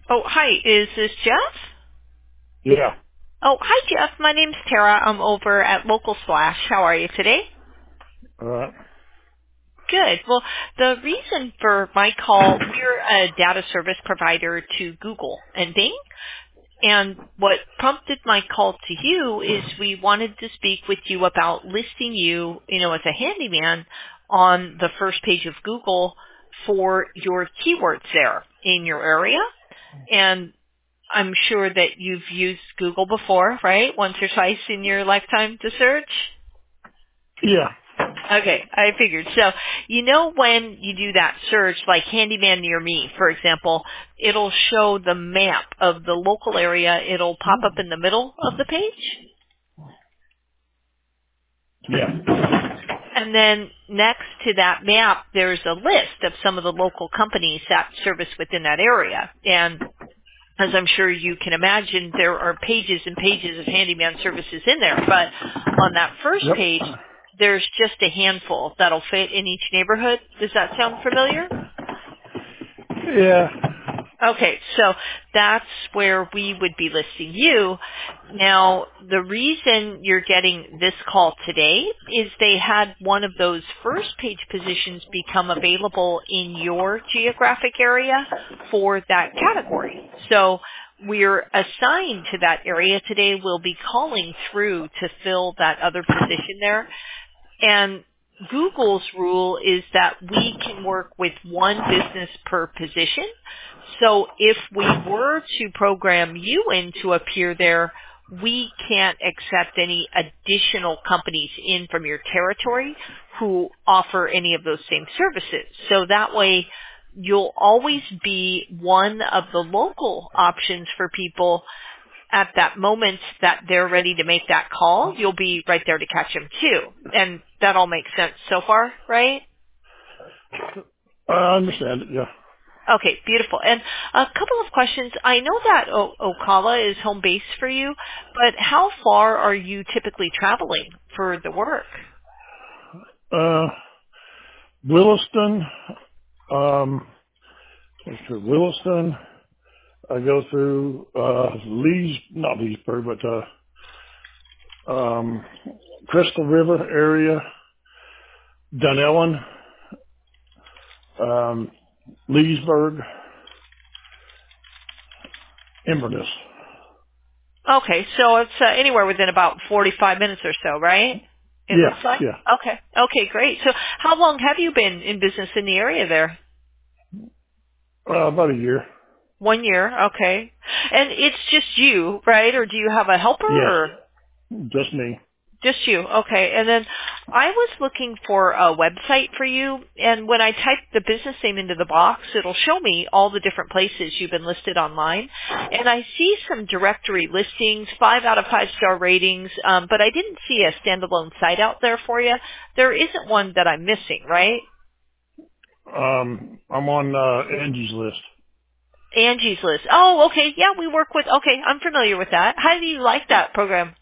Oh, hi. Is this Jeff? Yeah. Oh, hi, Jeff. My name's Tara. I'm over at Local Splash. How are you today? All right. Good. Well, the reason for my call, we're a data service provider to Google and Bing. And what prompted my call to you is we wanted to speak with you about listing you, as a handyman on the first page of Google for your keywords there in your area. And I'm sure that you've used Google before, right? Once or twice in your lifetime to search? Yeah. Okay, I figured. So, when you do that search, like handyman near me, for example, it'll show the map of the local area. It'll pop up in the middle of the page. Yeah. And then next to that map, there's a list of some of the local companies that service within that area. And as I'm sure you can imagine, there are pages and pages of handyman services in there. But on that first Yep. page, there's just a handful that'll fit in each neighborhood. Does that sound familiar? Yeah. Okay, so that's where we would be listing you. Now, the reason you're getting this call today is they had one of those first page positions become available in your geographic area for that category. So we're assigned to that area today. We'll be calling through to fill that other position there. And Google's rule is that we can work with one business per position. So if we were to program you in to appear there, we can't accept any additional companies in from your territory who offer any of those same services. So that way you'll always be one of the local options for people at that moment that they're ready to make that call. You'll be right there to catch them too. And that all makes sense so far, right? I understand it. Yeah. Okay, beautiful. And a couple of questions. I know that Ocala is home base for you, but how far are you typically traveling for the work? Uh, Williston, let's see, Williston, I go through, not Leesburg, but, Crystal River area, Dunellen, Leesburg, Inverness. Okay, so it's anywhere within about 45 minutes or so, right? It looks Yeah. like? Yeah. Okay. Okay, great. So how long have you been in business in the area there? About a year. 1 year, okay. And it's just you, right? Or do you have a helper Yes. or Just me. just you? Okay. And then I was looking for a website for you, and when I type the business name into the box, it'll show me all the different places you've been listed online. And I see some directory listings, 5 out of 5-star ratings, but I didn't see a standalone site out there for you. There isn't one that I'm missing, right? I'm on, Angie's list. Angie's List. Oh, okay. Yeah, we work with, okay, I'm familiar with that. How do you like that program?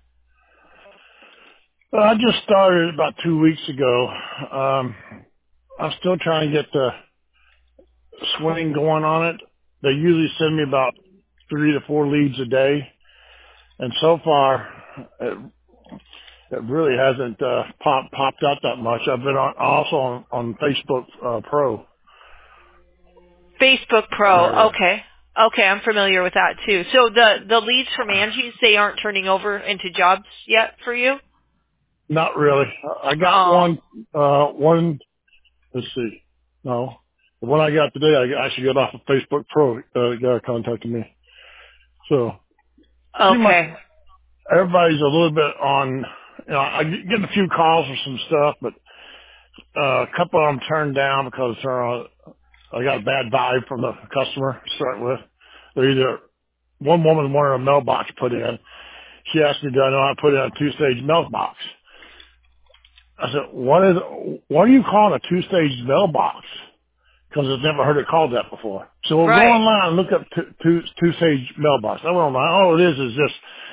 I just started about 2 weeks ago. I'm still trying to get the swing going on it. They usually send me about 3 to 4 leads a day, and so far it really hasn't popped out that much. I've been also on Facebook Pro Facebook and Pro. everything. Okay. Okay, I'm familiar with that too. So the leads from Angie's, they aren't turning over into jobs yet for you? Not really. I got Oh, one. Let's see. No, the one I got today, I actually got off of Facebook Pro. The guy contacted me. So seems like okay. everybody's a little bit on, I get a few calls for some stuff, but a couple of them turned down because I got a bad vibe from the customer to start with. They're either, one woman wanted a mailbox put in. She asked me, do I know how to put in a two-stage mailbox? I said, what are you calling a two-stage mailbox? Because I've never heard it called that before. So we'll go Right. online and look up two-stage mailbox. I went online. All it is just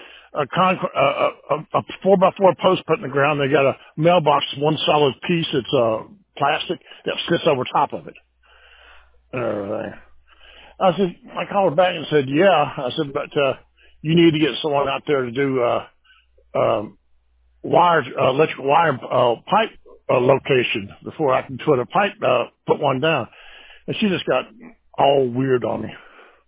a 4x4 post put in the ground. They got a mailbox, one solid piece. It's plastic that sits over top of it and everything. I said, I called her back and said, yeah. I said, but, you need to get someone out there to do, wires, electrical wire, pipe, location before I can put a pipe, put one down. And she just got all weird on me.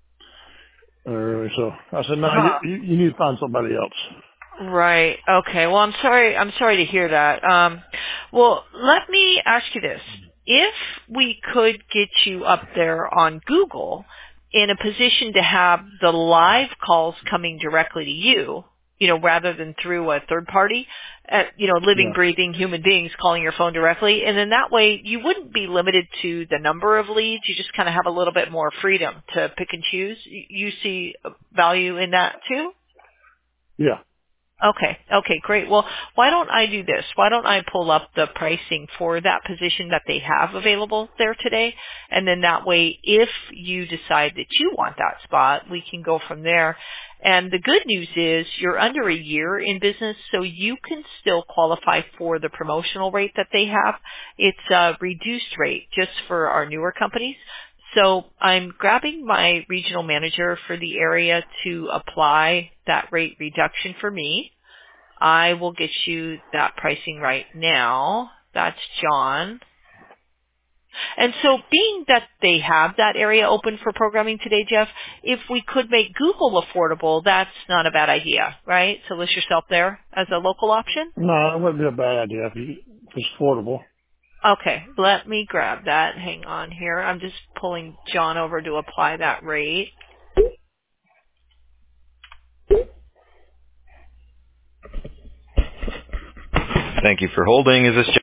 So I said, no, Huh. you need to find somebody else. Right. Okay. Well, I'm sorry. I'm sorry to hear that. Well, let me ask you this. If we could get you up there on Google in a position to have the live calls coming directly to you, rather than through a third party, living, Yeah. breathing human beings calling your phone directly, and then that way you wouldn't be limited to the number of leads. You just kind of have a little bit more freedom to pick and choose. You see value in that too? Yeah. Okay, great. Well, why don't I do this? Why don't I pull up the pricing for that position that they have available there today? And then that way, if you decide that you want that spot, we can go from there. And the good news is you're under a year in business, so you can still qualify for the promotional rate that they have. It's a reduced rate just for our newer companies. So I'm grabbing my regional manager for the area to apply that rate reduction for me. I will get you that pricing right now. That's John. And so being that they have that area open for programming today, Jeff, if we could make Google affordable, that's not a bad idea, right? So list yourself there as a local option. No, it wouldn't be a bad idea if it's affordable. Okay, let me grab that. Hang on here. I'm just pulling John over to apply that rate. Thank you for holding. Is this